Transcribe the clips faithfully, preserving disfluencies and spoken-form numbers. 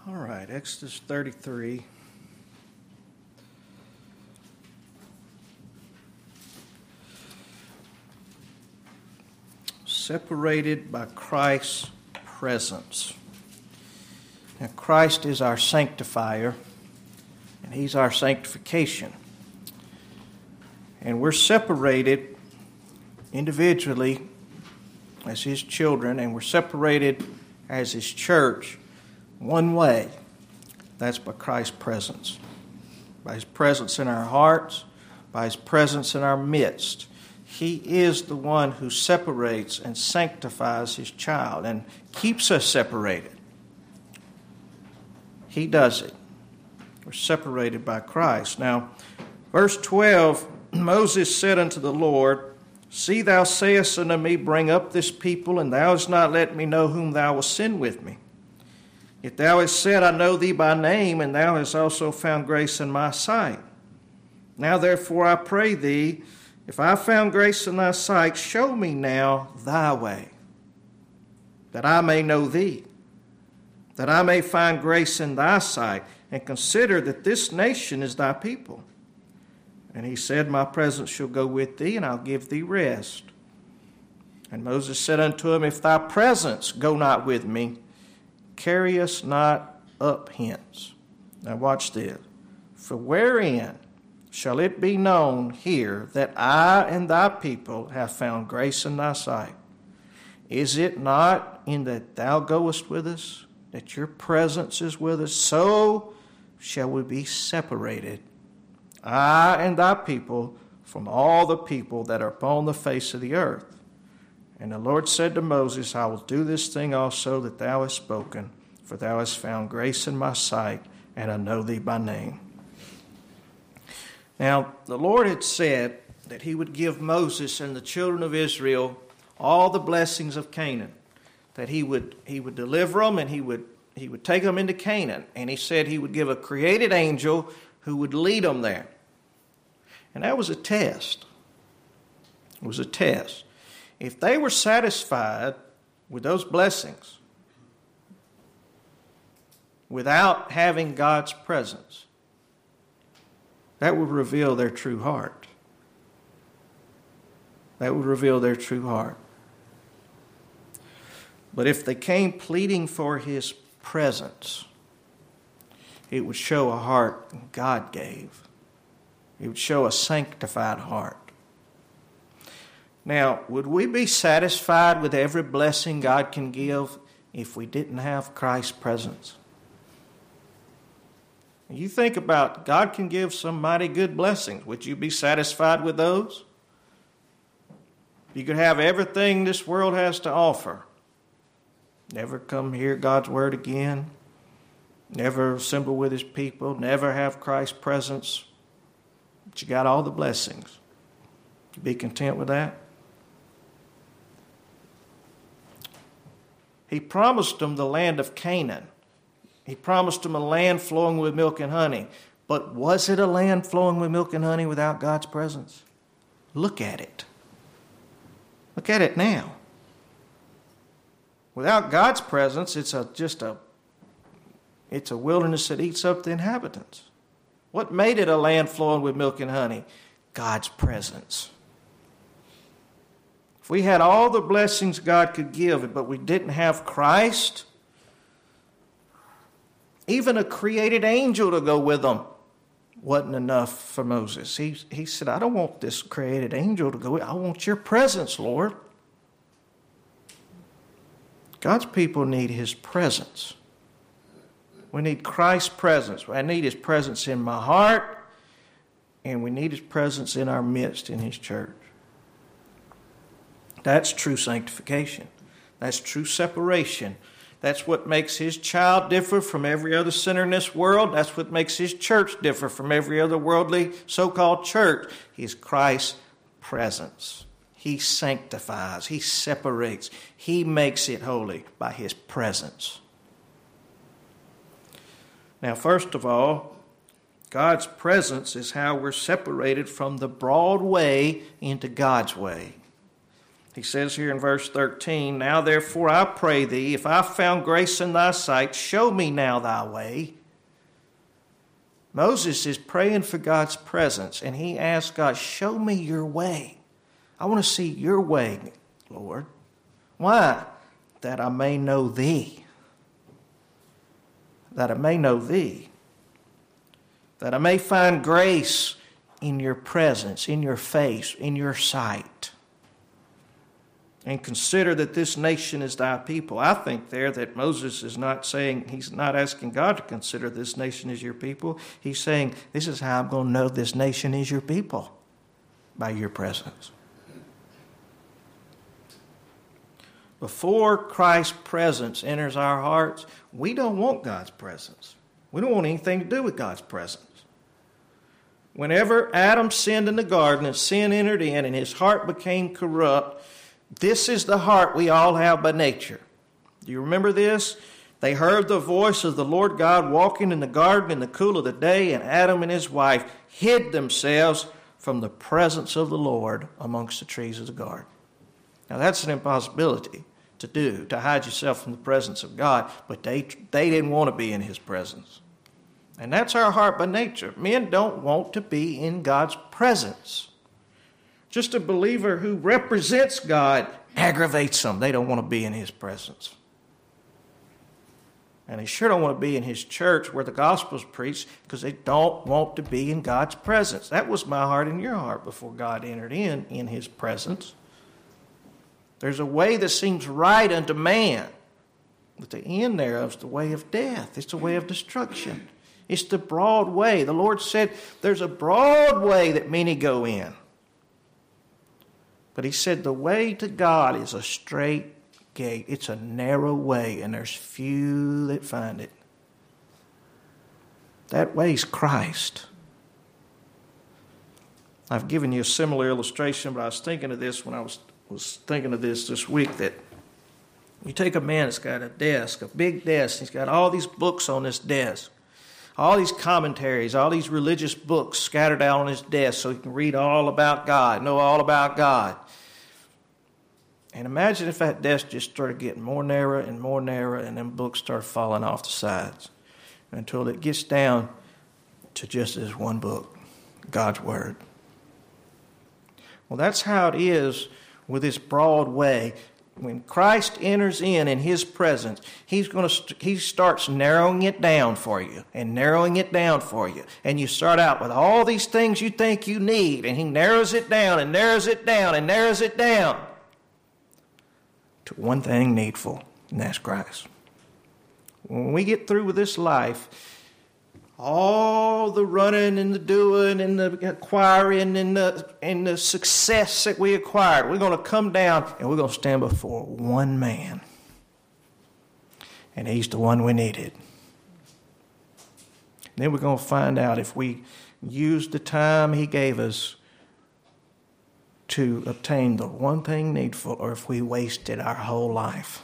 All right, Exodus thirty-three. Separated by Christ's presence. Now, Christ is our sanctifier, and He's our sanctification. And we're separated individually as His children, and we're separated as His church one way. That's by Christ's presence. By His presence in our hearts, by His presence in our midst. He is the one who separates and sanctifies His child and keeps us separated. He does it. We're separated by Christ. Now, verse twelve, Moses said unto the Lord, See, thou sayest unto me, Bring up this people, and thou hast not let me know whom thou wilt send with me. Yet thou hast said, I know thee by name, and thou hast also found grace in my sight. Now therefore I pray thee, if I found grace in thy sight, show me now thy way, that I may know thee, that I may find grace in thy sight, and consider that this nation is thy people. And he said, My presence shall go with thee, and I'll give thee rest. And Moses said unto him, If thy presence go not with me, carry us not up hence. Now watch this. For wherein shall it be known here that I and thy people have found grace in thy sight? Is it not in that thou goest with us, that your presence is with us? So shall we be separated, I and thy people, from all the people that are upon the face of the earth. And the Lord said to Moses, I will do this thing also that thou hast spoken, for thou hast found grace in my sight, and I know thee by name. Now, the Lord had said that He would give Moses and the children of Israel all the blessings of Canaan, that He would He would deliver them and He would He would take them into Canaan. And He said He would give a created angel who would lead them there. And that was a test. It was a test. If they were satisfied with those blessings without having God's presence, that would reveal their true heart. That would reveal their true heart. But if they came pleading for His presence, it would show a heart God gave. It would show a sanctified heart. Now, would we be satisfied with every blessing God can give if we didn't have Christ's presence? You think about, God can give some mighty good blessings. Would you be satisfied with those? You could have everything this world has to offer. Never come hear God's word again. Never assemble with His people. Never have Christ's presence. But you got all the blessings. You be content with that? He promised them the land of Canaan. He promised them a land flowing with milk and honey. But was it a land flowing with milk and honey without God's presence? Look at it. Look at it now. Without God's presence, it's a, just a, it's a wilderness that eats up the inhabitants. What made it a land flowing with milk and honey? God's presence. If we had all the blessings God could give, but we didn't have Christ, even a created angel to go with them wasn't enough for Moses. He, he said, I don't want this created angel to go with. I want your presence, Lord. God's people need His presence. We need Christ's presence. I need His presence in my heart, and we need His presence in our midst in His church. That's true sanctification. That's true separation. That's what makes His child differ from every other sinner in this world. That's what makes His church differ from every other worldly so-called church. Is Christ's presence. He sanctifies. He separates. He makes it holy by His presence. Now, first of all, God's presence is how we're separated from the broad way into God's way. He says here in verse thirteen, "Now therefore I pray thee, if I found grace in thy sight, show me now thy way." Moses is praying for God's presence, and he asks God, show me your way. I want to see your way, Lord. Why? That I may know thee. That I may know thee. That I may find grace in your presence, in your face, in your sight. And consider that this nation is thy people. I think there that Moses is not saying, he's not asking God to consider this nation as your people. He's saying, this is how I'm going to know this nation is your people, by your presence. Before Christ's presence enters our hearts, we don't want God's presence. We don't want anything to do with God's presence. Whenever Adam sinned in the garden and sin entered in and his heart became corrupt, this is the heart we all have by nature. Do you remember this? They heard the voice of the Lord God walking in the garden in the cool of the day, and Adam and his wife hid themselves from the presence of the Lord amongst the trees of the garden. Now that's an impossibility to do, to hide yourself from the presence of God, but they, they didn't want to be in his presence. And that's our heart by nature. Men don't want to be in God's presence. Just a believer who represents God aggravates them. They don't want to be in his presence. And they sure don't want to be in his church where the gospel's preached because they don't want to be in God's presence. That was my heart and your heart before God entered in, in his presence. There's a way that seems right unto man, but the end thereof is the way of death. It's the way of destruction. It's the broad way. The Lord said there's a broad way that many go in. But he said the way to God is a straight gate. It's a narrow way, and there's few that find it. That way is Christ. I've given you a similar illustration, but I was thinking of this when I was, was thinking of this this week, that you take a man that's got a desk, a big desk, he's got all these books on this desk. All these commentaries, all these religious books scattered out on his desk so he can read all about God, know all about God. And imagine if that desk just started getting more narrow and more narrow, and them books start falling off the sides until it gets down to just this one book, God's Word. Well, that's how it is with this broad way. When Christ enters in in his presence, he's going to he starts narrowing it down for you and narrowing it down for you. And you start out with all these things you think you need, and he narrows it down and narrows it down and narrows it down to one thing needful, and that's Christ. When we get through with this life, all the running and the doing and the acquiring and the, and the success that we acquired, we're going to come down and we're going to stand before one man. And he's the one we needed. And then we're going to find out if we used the time he gave us to obtain the one thing needful, or if we wasted our whole life.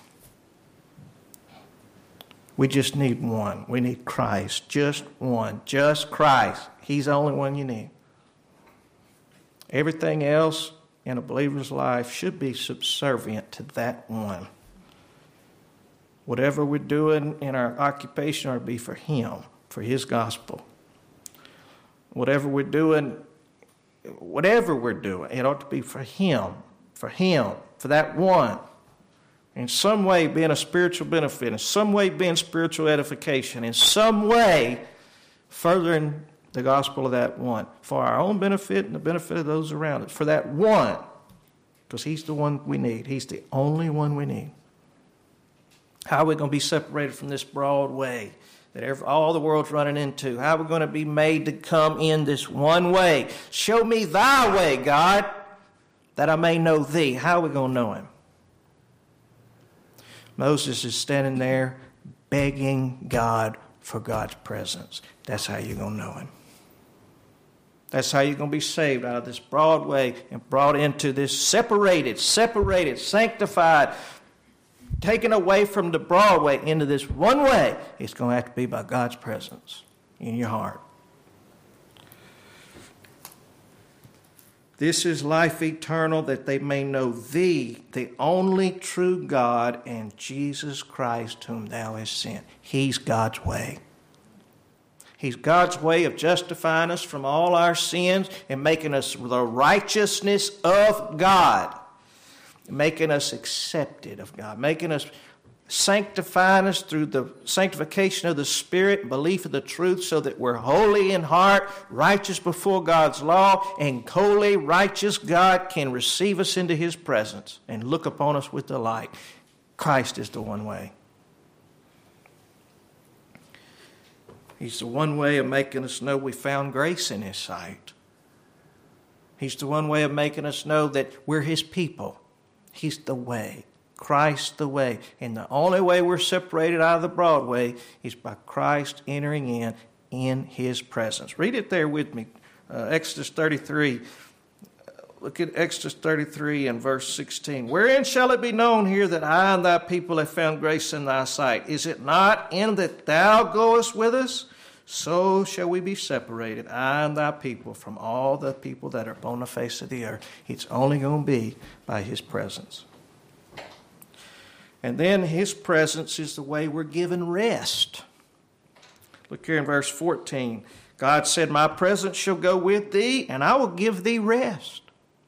We just need one. We need Christ. Just one. Just Christ. He's the only one you need. Everything else in a believer's life should be subservient to that one. Whatever we're doing in our occupation ought to be for him, for his gospel. Whatever we're doing, whatever we're doing, it ought to be for him, for him, for that one. In some way being a spiritual benefit, in some way being spiritual edification, in some way furthering the gospel of that one, for our own benefit and the benefit of those around us, for that one, because he's the one we need. He's the only one we need. How are we going to be separated from this broad way that every, all the world's running into? How are we going to be made to come in this one way? Show me thy way, God, that I may know thee. How are we going to know him? Moses is standing there begging God for God's presence. That's how you're going to know him. That's how you're going to be saved out of this broad way and brought into this separated, separated, sanctified, taken away from the broad way into this one way. It's going to have to be by God's presence in your heart. This is life eternal, that they may know thee, the only true God, and Jesus Christ, whom thou hast sent. He's God's way. He's God's way of justifying us from all our sins and making us the righteousness of God. Making us accepted of God. Making us, sanctifying us through the sanctification of the Spirit, belief of the truth, so that we're holy in heart, righteous before God's law, and holy, righteous God can receive us into His presence and look upon us with delight. Christ is the one way. He's the one way of making us know we found grace in His sight. He's the one way of making us know that we're His people. He's the way. Christ the way. And the only way we're separated out of the broad way is by Christ entering in in His presence. Read it there with me. Uh, Exodus thirty-three. Look at Exodus thirty-three and verse sixteen. Wherein shall it be known here that I and thy people have found grace in thy sight? Is it not in that thou goest with us? So shall we be separated, I and thy people, from all the people that are upon the face of the earth. It's only going to be by His presence. And then His presence is the way we're given rest. Look here in verse fourteen. God said, my presence shall go with thee, and I will give thee rest.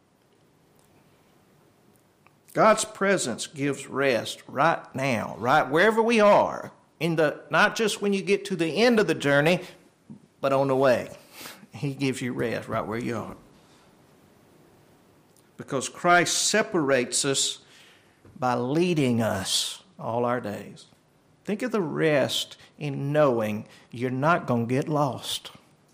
God's presence gives rest right now, right wherever we are. In the, not just when you get to the end of the journey, but on the way. He gives you rest right where you are. Because Christ separates us by leading us all our days. Think of the rest in knowing you're not going to get lost.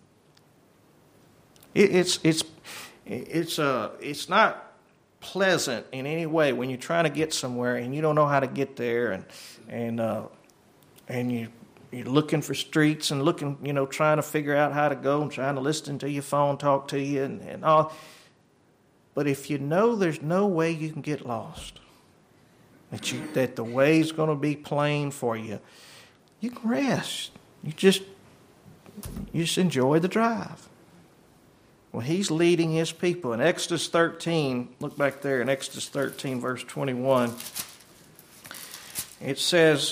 It, it's it's it's uh it's not pleasant in any way when you're trying to get somewhere and you don't know how to get there, and and uh, and you you're looking for streets and looking, you know, trying to figure out how to go and trying to listen to your phone talk to you and, and all. But if you know there's no way you can get lost, that you that the way's going to be plain for you, you can rest. You just you just enjoy the drive. Well, He's leading His people. In Exodus thirteen, look back there in Exodus thirteen, verse twenty-one, it says,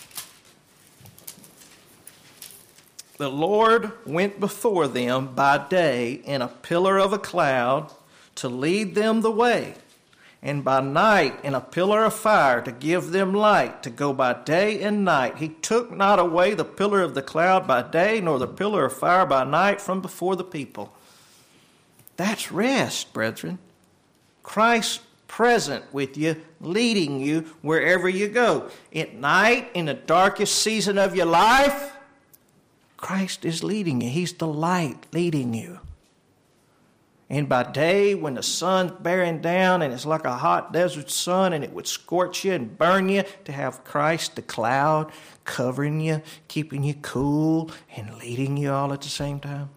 the Lord went before them by day in a pillar of a cloud to lead them the way, and by night in a pillar of fire to give them light, to go by day and night. He took not away the pillar of the cloud by day, nor the pillar of fire by night from before the people. That's rest, brethren. Christ present with you, leading you wherever you go. At night, in the darkest season of your life, Christ is leading you. He's the light leading you. And by day, when the sun's bearing down and it's like a hot desert sun and it would scorch you and burn you, to have Christ, the cloud, covering you, keeping you cool and leading you all at the same time.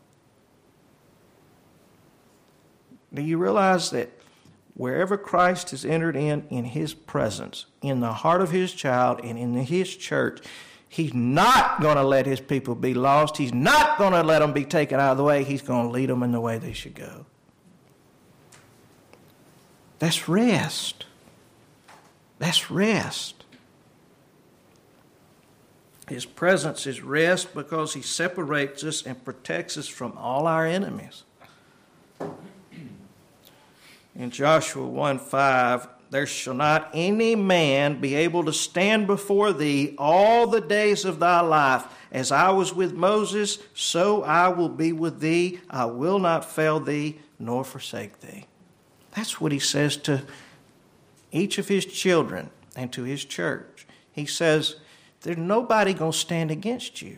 Do you realize that wherever Christ has entered in, in His presence, in the heart of His child and in His church, He's not going to let His people be lost. He's not going to let them be taken out of the way. He's going to lead them in the way they should go. That's rest. That's rest. His presence is rest because He separates us and protects us from all our enemies. In Joshua one five, there shall not any man be able to stand before thee all the days of thy life. As I was with Moses, so I will be with thee. I will not fail thee nor forsake thee. That's what He says to each of His children and to His church. He says, there's nobody going to stand against you.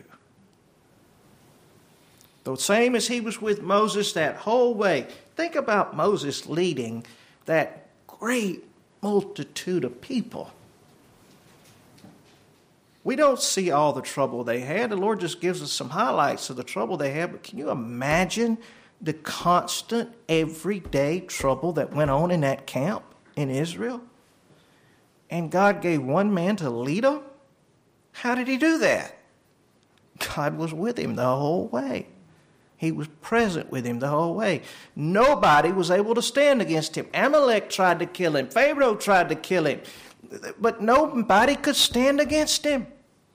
The same as He was with Moses that whole way. Think about Moses leading that great multitude of people. We don't see all the trouble they had. The Lord just gives us some highlights of the trouble they had. But can you imagine the constant, everyday trouble that went on in that camp in Israel? And God gave one man to lead them? How did He do that? God was with him the whole way. He was present with him the whole way. Nobody was able to stand against him. Amalek tried to kill him. Pharaoh tried to kill him. But nobody could stand against him.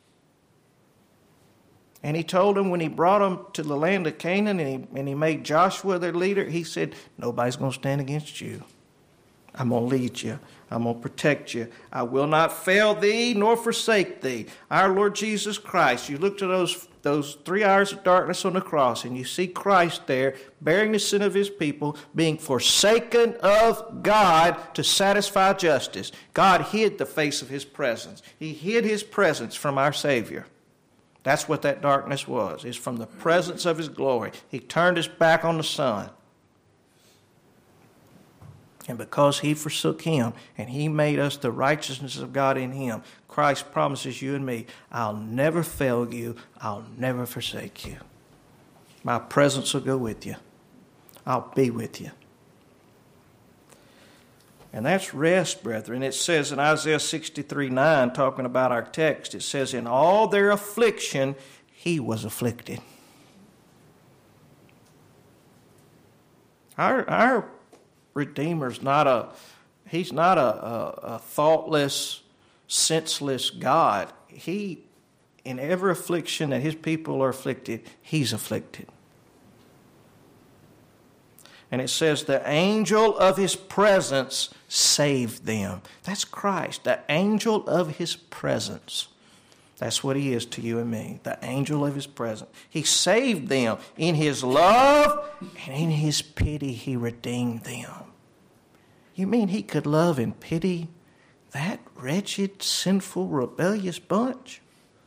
And he told them when he brought them to the land of Canaan and he, and he made Joshua their leader, he said, nobody's going to stand against you. I'm going to lead you. I'm going to protect you. I will not fail thee nor forsake thee. Our Lord Jesus Christ. You look to those, those three hours of darkness on the cross and you see Christ there bearing the sin of his people, being forsaken of God to satisfy justice. God hid the face of his presence. He hid his presence from our Savior. That's what that darkness was. It's from the presence of his glory. He turned his back on the Son. And because he forsook him and he made us the righteousness of God in him, Christ promises you and me, I'll never fail you. I'll never forsake you. My presence will go with you. I'll be with you. And that's rest, brethren. It says in Isaiah sixty-three nine, talking about our text, it says, in all their affliction, he was afflicted. Our, our Redeemer's not a, he's not a, a, a thoughtless, senseless God. He, in every affliction that his people are afflicted, he's afflicted. And it says the angel of his presence saved them. That's Christ, the angel of his presence. That's what he is to you and me, the angel of his presence. He saved them. In his love and in his pity, he redeemed them. You mean he could love and pity that wretched, sinful, rebellious bunch?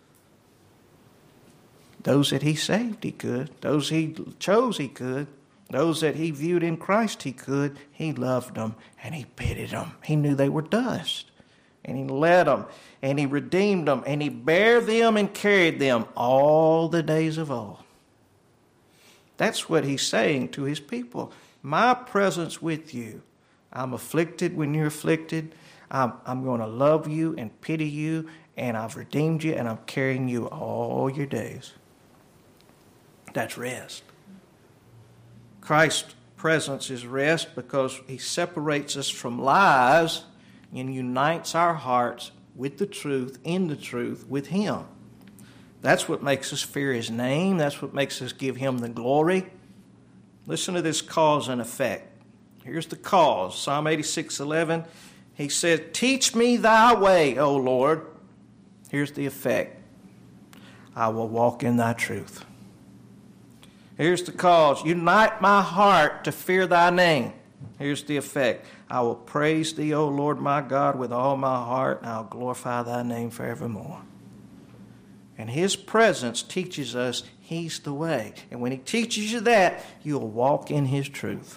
Those that he saved, he could. Those he chose, he could. Those that he viewed in Christ, he could. He loved them and he pitied them. He knew they were dust. And he led them and he redeemed them and he bare them and carried them all the days of old. That's what he's saying to his people. My presence with you. I'm afflicted when you're afflicted. I'm, I'm going to love you and pity you, and I've redeemed you and I'm carrying you all your days. That's rest. Christ's presence is rest because he separates us from lies and unites our hearts with the truth, in the truth, with him. That's what makes us fear his name. That's what makes us give him the glory. Listen to this cause and effect. Here's the cause. Psalm eighty-six eleven. He said, teach me thy way, O Lord. Here's the effect. I will walk in thy truth. Here's the cause. Unite my heart to fear thy name. Here's the effect. I will praise thee, O Lord my God, with all my heart, and I'll glorify thy name forevermore. And his presence teaches us he's the way. And when he teaches you that, you'll walk in his truth.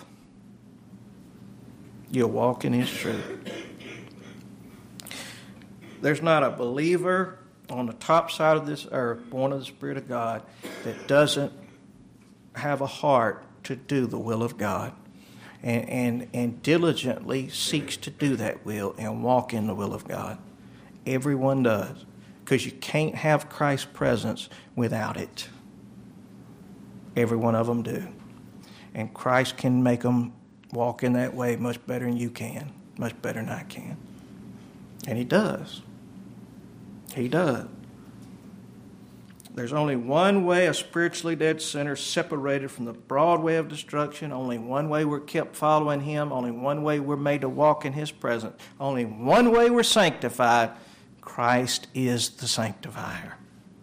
You'll walk in his truth. There's not a believer on the top side of this earth, born of the Spirit of God, that doesn't have a heart to do the will of God and, and, and diligently seeks to do that will and walk in the will of God. Everyone does, because you can't have Christ's presence without it. Every one of them do. And Christ can make them walk in that way much better than you can, much better than I can. And he does. He does. There's only one way a spiritually dead sinner separated from the broad way of destruction. Only one way we're kept following him. Only one way we're made to walk in his presence. Only one way we're sanctified. Christ is the sanctifier.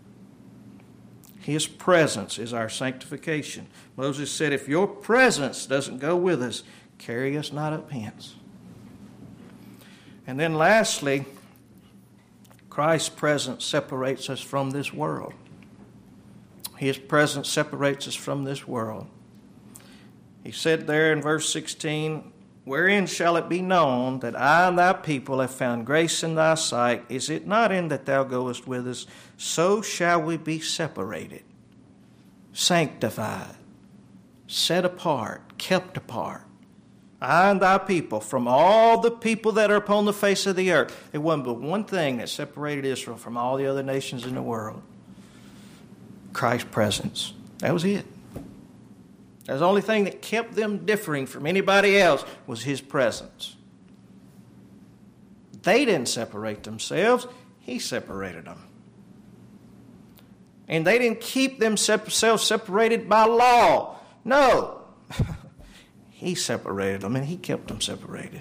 His presence is our sanctification. Moses said, if your presence doesn't go with us, carry us not up hence. And then lastly, Christ's presence separates us from this world. His presence separates us from this world. He said there in verse sixteen, wherein shall it be known that I and thy people have found grace in thy sight? Is it not in that thou goest with us? So shall we be separated, sanctified, set apart, kept apart. I and thy people from all the people that are upon the face of the earth. There wasn't but one thing that separated Israel from all the other nations in the world. Christ's presence. That was it. The only thing that kept them differing from anybody else was his presence. They didn't separate themselves. He separated them. And they didn't keep themselves separated by law. No. He separated them and he kept them separated.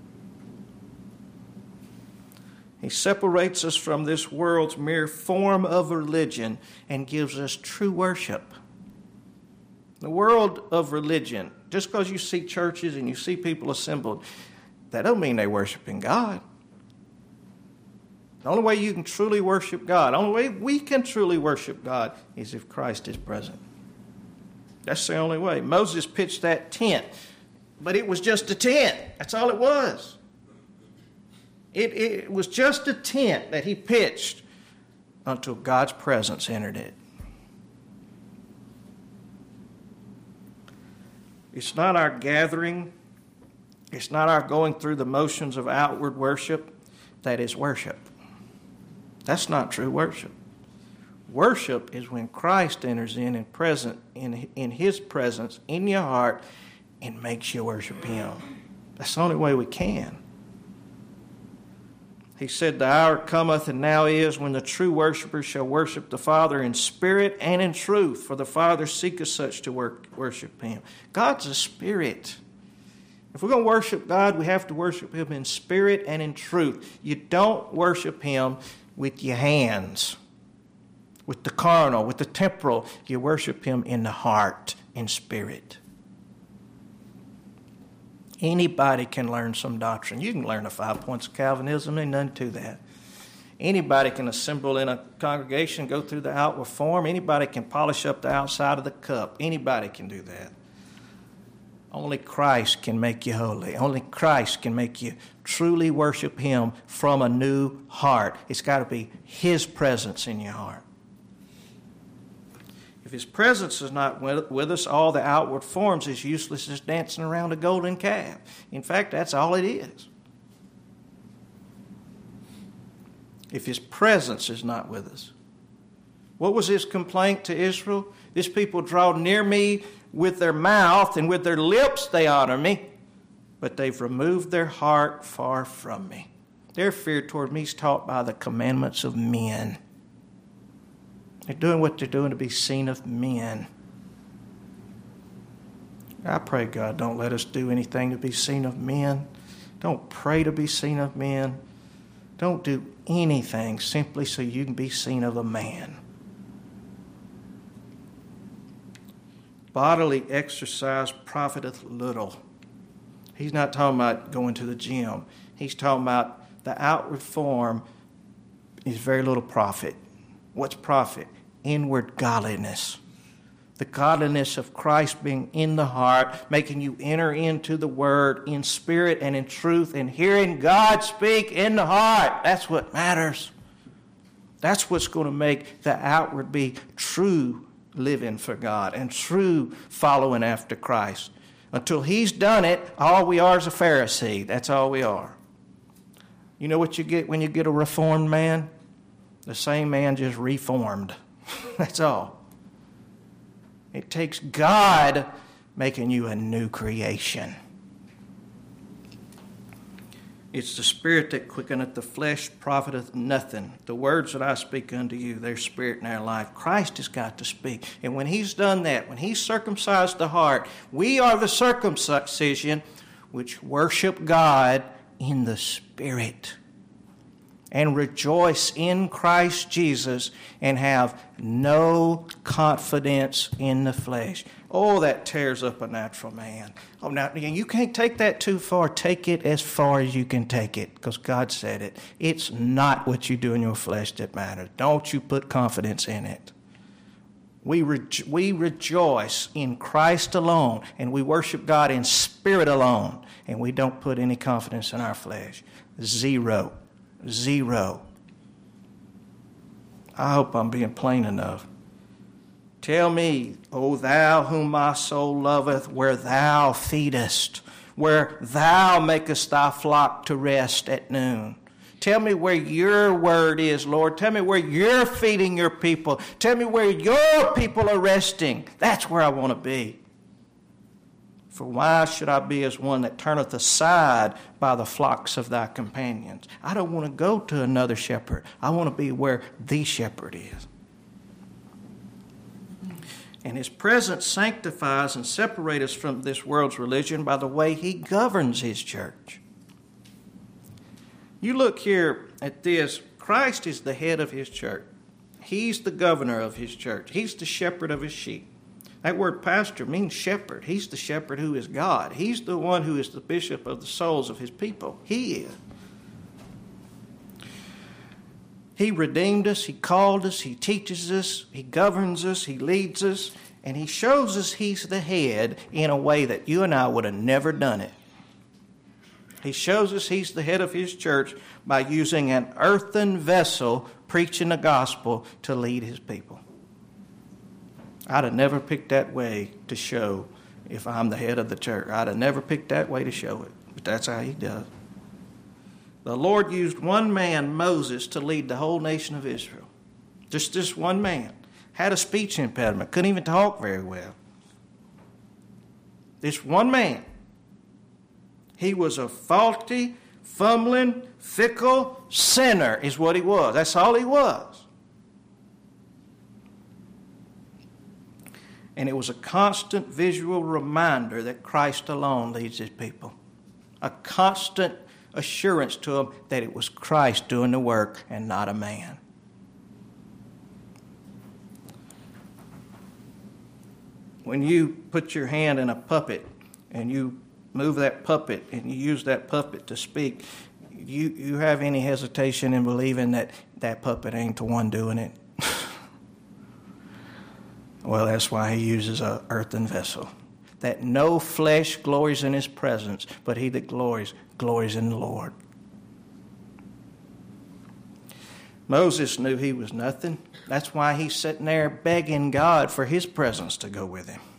He separates us from this world's mere form of religion and gives us true worship. The world of religion, just because you see churches and you see people assembled, that don't mean they're worshiping God. The only way you can truly worship God, the only way we can truly worship God is if Christ is present. That's the only way. Moses pitched that tent, but it was just a tent. That's all it was. It, it was just a tent that he pitched until God's presence entered it. It's not our gathering. It's not our going through the motions of outward worship that is worship. That's not true worship. Worship is when Christ enters in and present in, in his presence in your heart and makes you worship him. That's the only way we can. He said, the hour cometh and now is when the true worshipers shall worship the Father in spirit and in truth, for the Father seeketh such to work, worship him. God's a spirit. If we're going to worship God, we have to worship him in spirit and in truth. You don't worship him with your hands, with the carnal, with the temporal. You worship him in the heart, in spirit. Anybody can learn some doctrine. You can learn the five points of Calvinism, and none to that. Anybody can assemble in a congregation, go through the outward form. Anybody can polish up the outside of the cup. Anybody can do that. Only Christ can make you holy. Only Christ can make you truly worship him from a new heart. It's got to be his presence in your heart. If his presence is not with us, all the outward forms is useless as dancing around a golden calf. In fact, that's all it is. If his presence is not with us. What was his complaint to Israel? This people draw near me with their mouth, and with their lips they honor me, but they've removed their heart far from me. Their fear toward me is taught by the commandments of men. They're doing what they're doing to be seen of men. I pray, God, don't let us do anything to be seen of men. Don't pray to be seen of men. Don't do anything simply so you can be seen of a man. Bodily exercise profiteth little. He's not talking about going to the gym. He's talking about the outward form is very little profit. What's profit? Inward godliness. The godliness of Christ being in the heart, making you enter into the Word in spirit and in truth, and hearing God speak in the heart. That's what matters. That's what's going to make the outward be true living for God and true following after Christ. Until he's done it, all we are is a Pharisee. That's all we are. You know what you get when you get a reformed man? The same man just reformed. That's all. It takes God making you a new creation. It's the Spirit that quickeneth, the flesh profiteth nothing. The words that I speak unto you, they're spirit and their life. Christ has got to speak. And when he's done that, when he's circumcised the heart, we are the circumcision which worship God in the Spirit and rejoice in Christ Jesus and have no confidence in the flesh. Oh, that tears up a natural man. Oh, now, you can't take that too far. Take it as far as you can take it, because God said it. It's not what you do in your flesh that matters. Don't you put confidence in it. We, re- we rejoice in Christ alone, and we worship God in spirit alone, and we don't put any confidence in our flesh. Zero. Zero. I hope I'm being plain enough. Tell me, O thou whom my soul loveth, where thou feedest, where thou makest thy flock to rest at noon. Tell me where your word is, Lord. Tell me where you're feeding your people. Tell me where your people are resting. That's where I want to be. For why should I be as one that turneth aside by the flocks of thy companions? I don't want to go to another shepherd. I want to be where the shepherd is. And his presence sanctifies and separates us from this world's religion by the way he governs his church. You look here at this. Christ is the head of his church. He's the governor of his church. He's the shepherd of his sheep. That word pastor means shepherd. He's the shepherd who is God. He's the one who is the bishop of the souls of his people. He is. He redeemed us. He called us. He teaches us. He governs us. He leads us. And he shows us he's the head in a way that you and I would have never done it. He shows us he's the head of his church by using an earthen vessel preaching the gospel to lead his people. I'd have never picked that way to show if I'm the head of the church. I'd have never picked that way to show it. But that's how he does. The Lord used one man, Moses, to lead the whole nation of Israel. Just this one man. Had a speech impediment. Couldn't even talk very well. This one man. He was a faulty, fumbling, fickle sinner is what he was. That's all he was. And it was a constant visual reminder that Christ alone leads his people. A constant assurance to them that it was Christ doing the work and not a man. When you put your hand in a puppet and you move that puppet and you use that puppet to speak, you, you have any hesitation in believing that that puppet ain't the one doing it? Well, that's why he uses an earthen vessel. That no flesh glories in his presence, but he that glories, glories in the Lord. Moses knew he was nothing. That's why he's sitting there begging God for his presence to go with him.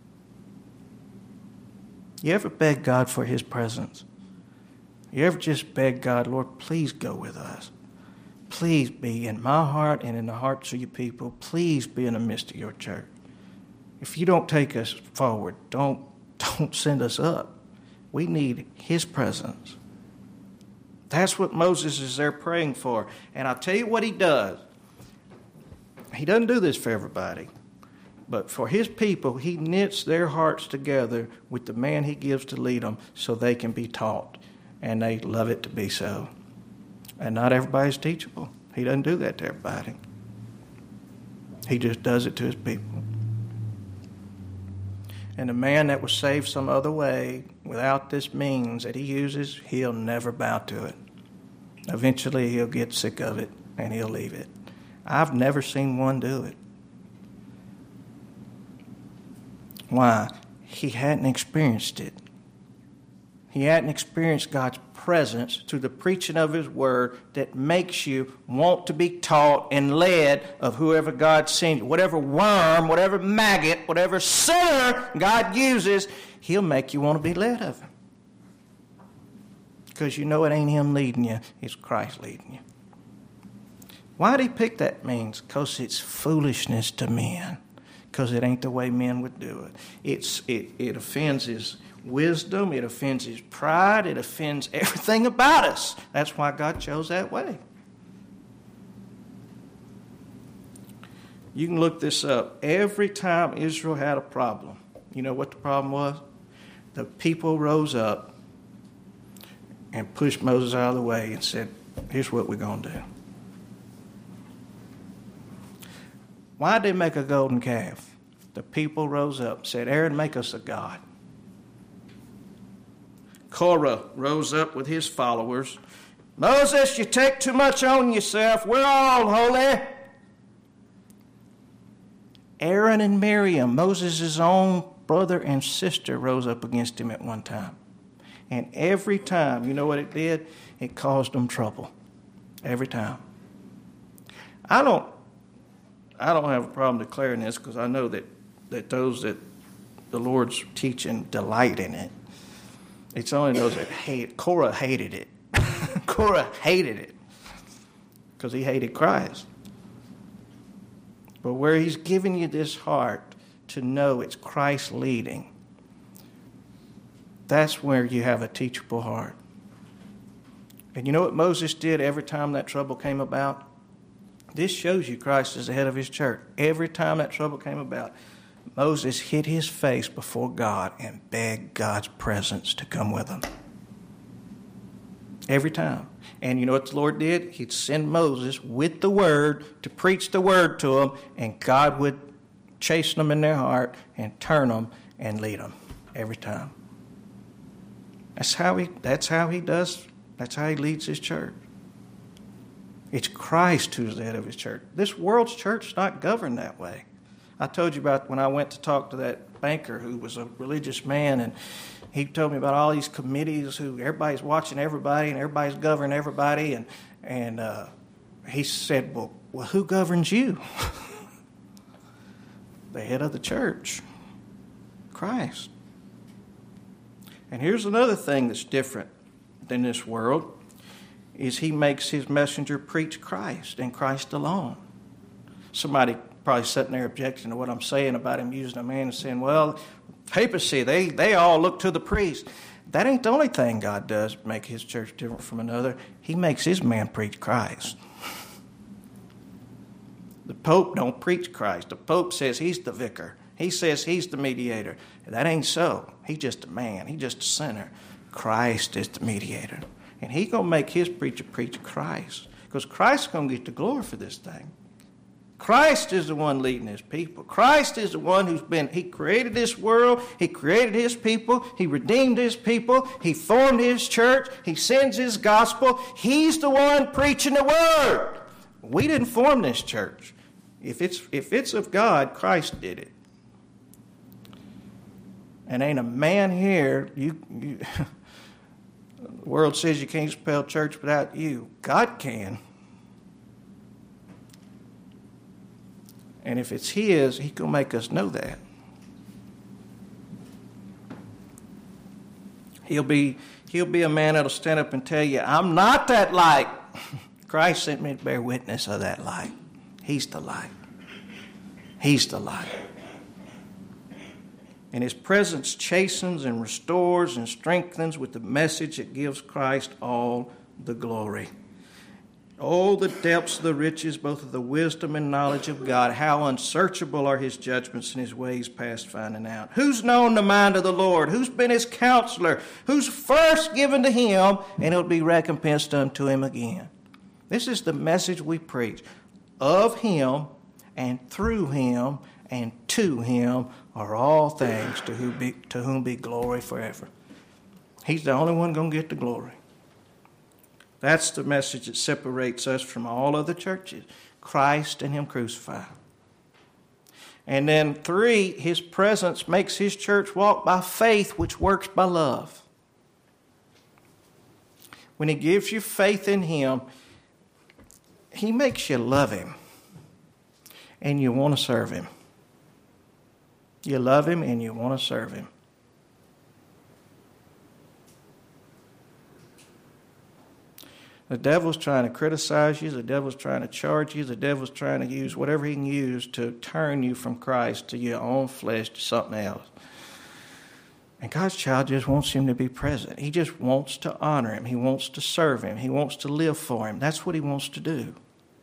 You ever beg God for his presence? You ever just beg God, Lord, please go with us. Please be in my heart and in the hearts of your people. Please be in the midst of your church. If you don't take us forward, don't, don't send us up. We need his presence. That's what Moses is there praying for. And I'll tell you what he does. He doesn't do this for everybody. But for his people, he knits their hearts together with the man he gives to lead them so they can be taught. And they love it to be so. And not everybody's teachable. He doesn't do that to everybody. He just does it to his people. And the man that was saved some other way, without this means that he uses, he'll never bow to it. Eventually he'll get sick of it and he'll leave it. I've never seen one do it. Why? He hadn't experienced it. He hadn't experienced God's presence through the preaching of his word that makes you want to be taught and led of whoever God sends you. Whatever worm, whatever maggot, whatever sinner God uses, he'll make you want to be led of him. Because you know it ain't him leading you, it's Christ leading you. Why did he pick that means? Because it's foolishness to men. Because it ain't the way men would do it. It's it, it offends his wisdom, it offends his pride, it offends everything about us. That's why God chose that way. You can look this up. Every time Israel had a problem, you know what the problem was? The people rose up and pushed Moses out of the way and said, here's what we're going to do. Why did they make a golden calf? The people rose up and said, Aaron, make us a god. Korah rose up with his followers. Moses, you take too much on yourself. We're all holy. Aaron and Miriam, Moses' own brother and sister, rose up against him at one time. And every time, you know what it did? It caused them trouble. Every time. I don't I don't have a problem declaring this because I know that, that those that the Lord's teaching delight in it. It's only those that hate. Korah hated it. Korah hated it because he hated Christ. But where he's giving you this heart to know it's Christ leading, That's where you have a teachable heart. And you know what Moses did every time that trouble came about? This shows you Christ is the head of his church. Every time that trouble came about, Moses hid his face before God and begged God's presence to come with him. Every time. And you know what the Lord did? He'd send Moses with the word to preach the word to them, and God would chasten them in their heart and turn them and lead them every time. That's how he, that's how he does, that's how he leads his church. It's Christ who's the head of his church. This world's church is not governed that way. I told you about when I went to talk to that banker who was a religious man, and he told me about all these committees who everybody's watching everybody and everybody's governing everybody. And, and uh, he said, well, well, who governs you? The head of the church, Christ. And here's another thing that's different than this world, is he makes his messenger preach Christ and Christ alone. Somebody probably sitting there objecting to what I'm saying about him using a man and saying, well, papacy, they, they all look to the priest. That ain't the only thing God does to make his church different from another. He makes his man preach Christ. The Pope don't preach Christ. The Pope says he's the vicar. He says he's the mediator. That ain't so. He's just a man. He's just a sinner. Christ is the mediator. And he's going to make his preacher preach Christ. Because Christ's going to get the glory for this thing. Christ is the one leading his people. Christ is the one who's been, he created this world. He created his people. He redeemed his people. He formed his church. He sends his gospel. He's the one preaching the word. We didn't form this church. If it's, if it's of God, Christ did it. And ain't a man here, you, you the world says you can't spell church without you. God can. And if it's his, he can make us know that. He'll be, he'll be a man that'll stand up and tell you, I'm not that light. Christ sent me to bear witness of that light. He's the light. He's the light. And his presence chastens and restores and strengthens with the message that gives Christ all the glory. Oh, the depths of the riches, both of the wisdom and knowledge of God. How unsearchable are his judgments and his ways past finding out. Who's known the mind of the Lord? Who's been his counselor? Who's first given to him, and it'll be recompensed unto him again. This is the message we preach. Of him, and through him, and to him are all things, to whom be, to whom be glory forever. He's the only one going to get the glory. That's the message that separates us from all other churches. Christ and him crucified. And then three, his presence makes his church walk by faith, which works by love. When he gives you faith in him, he makes you love him. And you want to serve him. You love him and you want to serve him. The devil's trying to criticize you. The devil's trying to charge you. The devil's trying to use whatever he can use to turn you from Christ to your own flesh to something else. And God's child just wants him to be present. He just wants to honor him. He wants to serve him. He wants to live for him. That's what he wants to do.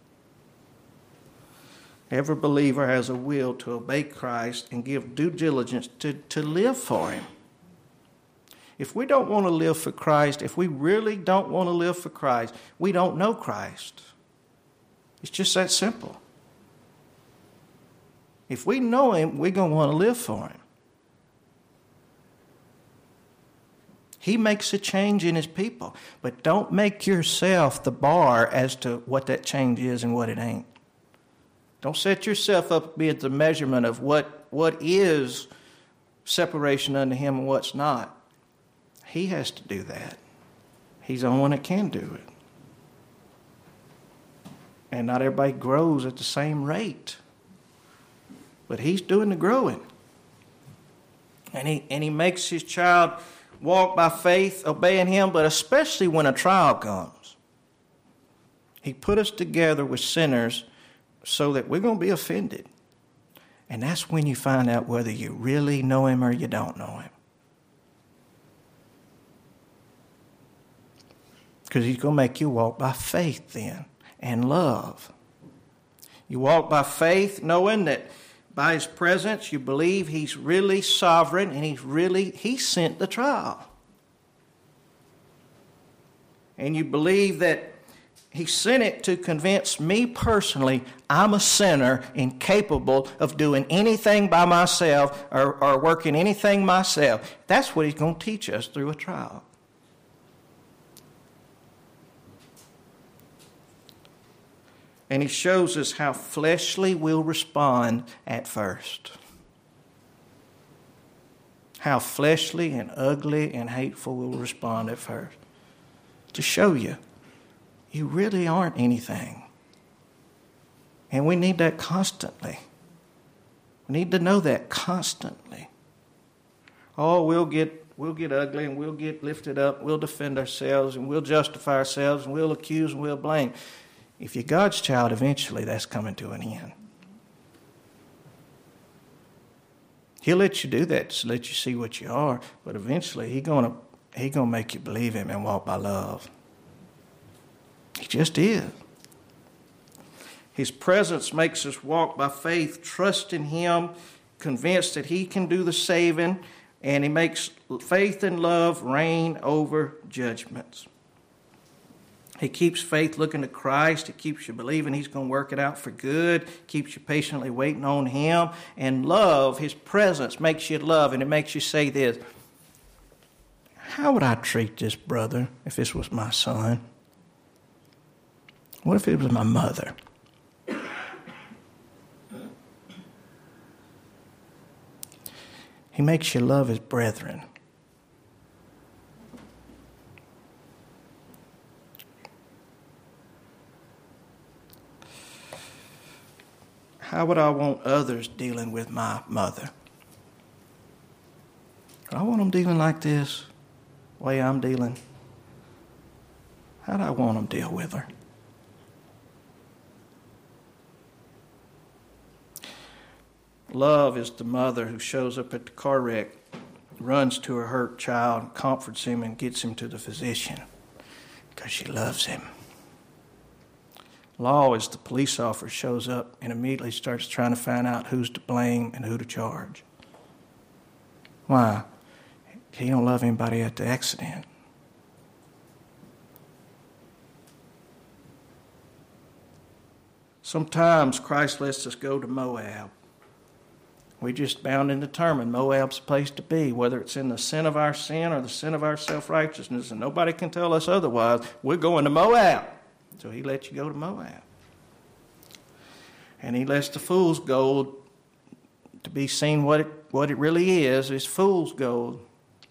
Every believer has a will to obey Christ and give due diligence to, to live for him. If we don't want to live for Christ, if we really don't want to live for Christ, we don't know Christ. It's just that simple. If we know him, we're going to want to live for him. He makes a change in his people, but don't make yourself the bar as to what that change is and what it ain't. Don't set yourself up to be at the measurement of what, what is separation unto him and what's not. He has to do that. He's the only one that can do it. And not everybody grows at the same rate. But he's doing the growing. And he, and he makes his child walk by faith, obeying him, but especially when a trial comes. He put us together with sinners so that we're going to be offended. And that's when you find out whether you really know him or you don't know him. Because he's going to make you walk by faith then and love. You walk by faith knowing that by his presence you believe he's really sovereign and he's really, he sent the trial. And you believe that he sent it to convince me personally I'm a sinner, incapable of doing anything by myself or, or working anything myself. That's what he's going to teach us through a trial. And he shows us how fleshly will respond at first. How fleshly and ugly and hateful will respond at first. To show you, you really aren't anything. And we need that constantly. We need to know that constantly. Oh, we'll get we'll get ugly and we'll get lifted up. We'll defend ourselves and we'll justify ourselves and we'll accuse and we'll blame. If you're God's child, eventually that's coming to an end. He'll let you do that to let you see what you are, but eventually He's gonna He gonna make you believe Him and walk by love. He just is. His presence makes us walk by faith, trust in Him, convinced that He can do the saving, and He makes faith and love reign over judgments. He keeps faith looking to Christ. It keeps you believing He's going to work it out for good. Keeps you patiently waiting on Him. And love, His presence, makes you love. And it makes you say this: how would I treat this brother if this was my son? What if it was my mother? He makes you love His brethren. How would I want others dealing with my mother? I want them dealing like this, the way I'm dealing. How do I want them to deal with her? Love is the mother who shows up at the car wreck, runs to her hurt child, comforts him, and gets him to the physician because she loves him. Law is the police officer shows up and immediately starts trying to find out who's to blame and who to charge. Why? He don't love anybody at the accident. Sometimes Christ lets us go to Moab. We just bound and determined Moab's the place to be, whether it's in the sin of our sin or the sin of our self-righteousness, and nobody can tell us otherwise. We're going to Moab. So He lets you go to Moab. And He lets the fool's gold to be seen what it, what it really is, is fool's gold.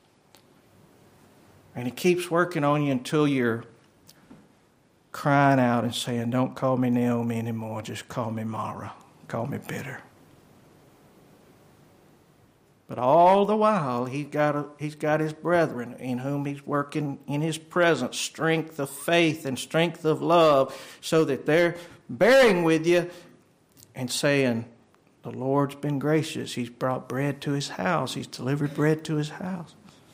And He keeps working on you until you're crying out and saying, don't call me Naomi anymore, just call me Mara. Call me bitter. But all the while, he's got, a, he's got His brethren in whom He's working in His presence, strength of faith and strength of love, so that they're bearing with you and saying, the Lord's been gracious. He's brought bread to His house. He's delivered bread to His house.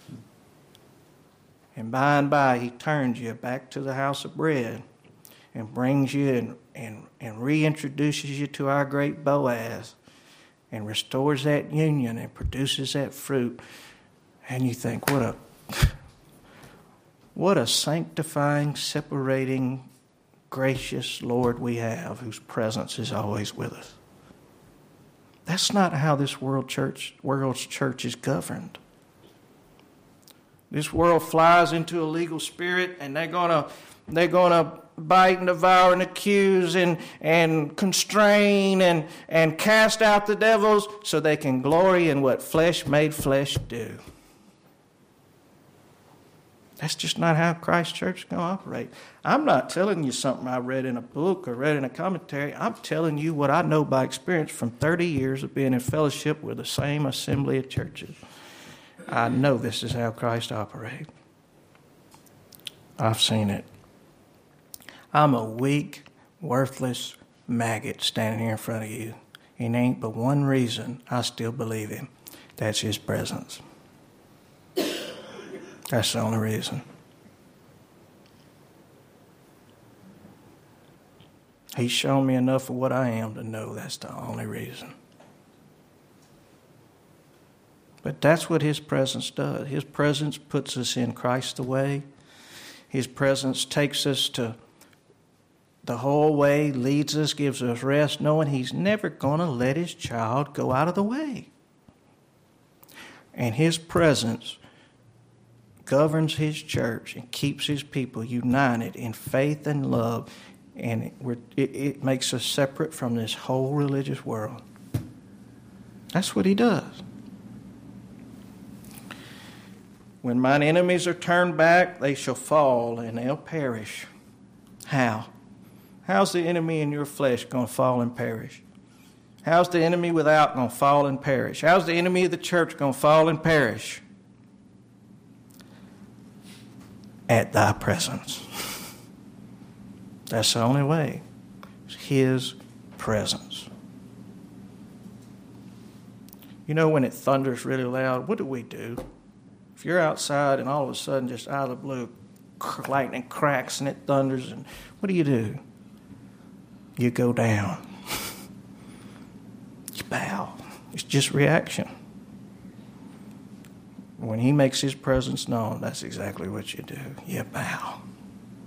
And by and by, He turns you back to the house of bread and brings you and, and, and reintroduces you to our great Boaz, and restores that union and produces that fruit. And you think, what a what a sanctifying, separating, gracious Lord we have, whose presence is always with us. That's not how this world church world's church is governed. This world flies into a legal spirit, and they're gonna they're gonna bite and devour and accuse and, and constrain and, and cast out the devils so they can glory in what flesh made flesh do. That's just not how Christ's church is going to operate. I'm not telling you something I read in a book or read in a commentary. I'm telling you what I know by experience from thirty years of being in fellowship with the same assembly of churches. I know this is how Christ operates. I've seen it. I'm a weak, worthless maggot standing here in front of you. And ain't but one reason I still believe Him. That's His presence. That's the only reason. He's shown me enough of what I am to know that's the only reason. But that's what His presence does. His presence puts us in Christ the way. His presence takes us to the whole way, leads us, gives us rest, knowing He's never going to let His child go out of the way. And His presence governs His church and keeps His people united in faith and love. And it, we're, it, it makes us separate from this whole religious world. That's what He does. When mine enemies are turned back, they shall fall and they'll perish. How? How's the enemy in your flesh going to fall and perish? How's the enemy without going to fall and perish? How's the enemy of the church going to fall and perish? At thy presence. That's the only way. It's His presence. You know, when it thunders really loud, what do we do? If you're outside and all of a sudden, just out of the blue, lightning cracks and it thunders, and what do you do? You go down. You bow. It's just reaction. When He makes His presence known, that's exactly what you do. You bow.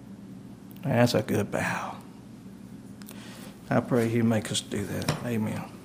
That's a good bow. I pray He'll make us do that. Amen.